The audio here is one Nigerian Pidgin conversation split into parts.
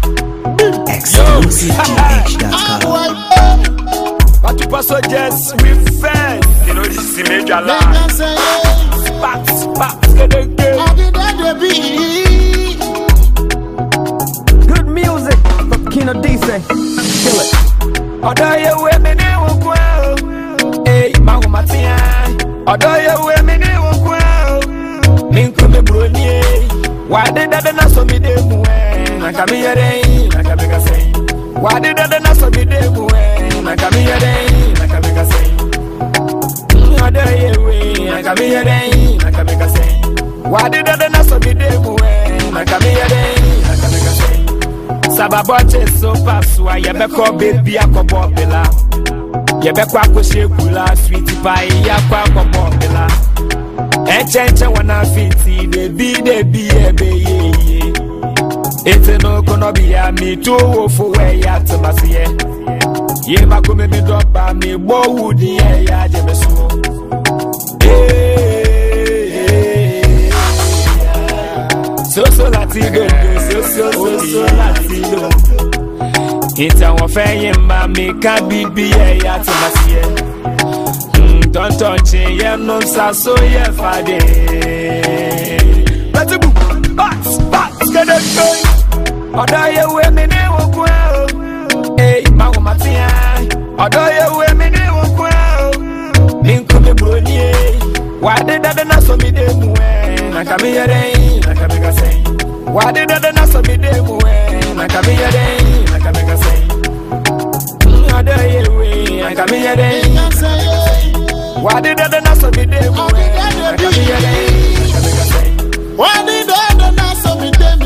exclusiveh.com. But you pass just with fans. You know this is major line. Sparks, get it good. Good music from Kino DC. Kill it. Although you women will go, hey, Mahumatia. Although you women will go, Minkum Bruni. Why did that not so be them when I come here? I can make a say. Why did that not so be them when I come here? I can make a say. Other way, I come here. I can make a say. Why did that not so be them when I come here? I can make a say. Sababoche so paswa yebeko baby akobobela yebeko akoshekula sweet pie yakwa akobobela enchenche wana fiti baby ebe ye ete no kono biya mi to wo fo we ya tmasiye ye makome mi doba mi bo wudi ya jemeso so latigo so latigo ita won fe yin ma mi ka bibi ya tmasiye tonton che ye no sa so ye fade latibu bats get it going oda ye we me ne wo kwa eh ma wo matia oda ye we me ne wo kwa min ko me broni why did that na so me de mu na ka me yere na ka me ka say why did that na so me de mu na ka me yere na ka me ka say oda ye we na ka me yere why did that not so be them? Why did that not so be them?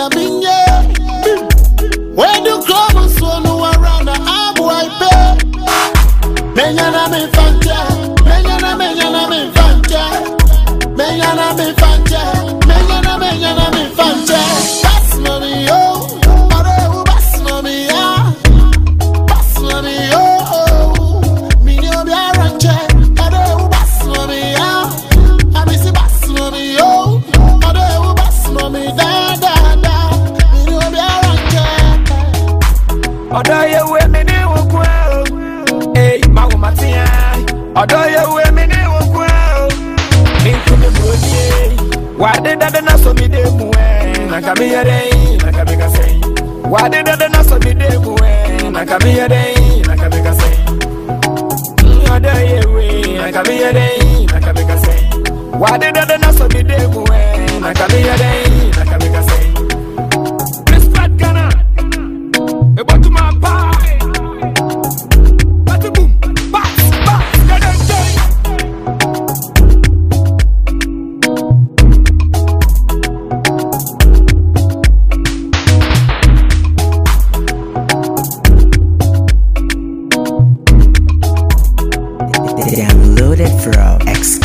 When you come and swallow around the arm, wipe it. Menyana me fanta, menyana me fanta, menyana me fanta, menyana me fanta. Pass money, oh, pass money, ah, pass money, oh, me no be a rancher. Although you women will go, hey, Mahumatia. Although you women will go, Minkum Bruni. Why did that not so be them when I come here? I can make a say. Why did that not so be them when I come here? I can make a say. Other way, I come here. I can make a say. Why did that not so be them when I come here? I can make a say. Respect Ghana. About to my pie. But boom, bats, get it going. Download it from